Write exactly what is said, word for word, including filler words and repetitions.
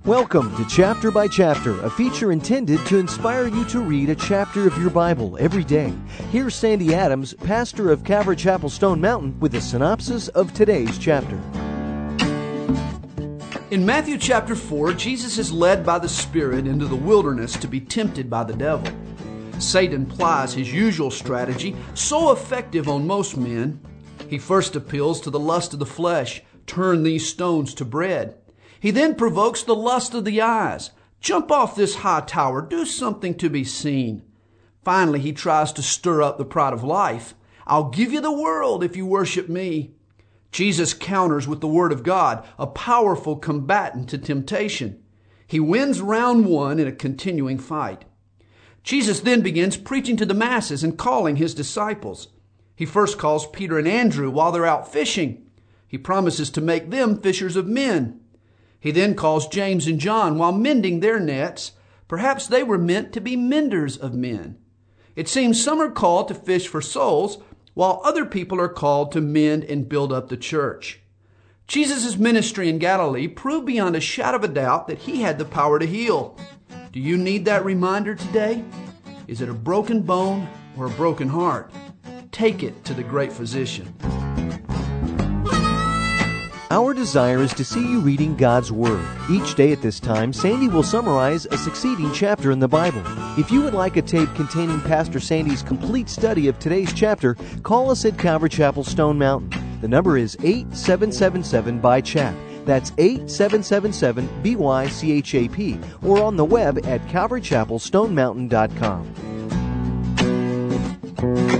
Welcome to Chapter by Chapter, a feature intended to inspire you to read a chapter of your Bible every day. Here's Sandy Adams, pastor of Calvary Chapel Stone Mountain, with a synopsis of today's chapter. In Matthew chapter four, Jesus is led by the Spirit into the wilderness to be tempted by the devil. Satan plies his usual strategy, so effective on most men. He first appeals to the lust of the flesh, turn these stones to bread. He then provokes the lust of the eyes. Jump off this high tower, do something to be seen. Finally, he tries to stir up the pride of life. I'll give you the world if you worship me. Jesus counters with the Word of God, a powerful combatant to temptation. He wins round one in a continuing fight. Jesus then begins preaching to the masses and calling his disciples. He first calls Peter and Andrew while they're out fishing. He promises to make them fishers of men. He then calls James and John while mending their nets. Perhaps they were meant to be menders of men. It seems some are called to fish for souls, while other people are called to mend and build up the church. Jesus' ministry in Galilee proved beyond a shadow of a doubt that he had the power to heal. Do you need that reminder today? Is it a broken bone or a broken heart? Take it to the great physician. Our desire is to see you reading God's Word. Each day at this time, Sandy will summarize a succeeding chapter in the Bible. If you would like a tape containing Pastor Sandy's complete study of today's chapter, call us at Calvary Chapel Stone Mountain. The number is eight seven seven seven B Y C H A P. That's eight seven seven seven B Y C H A P, or on the web at calvary chapel stone mountain dot com.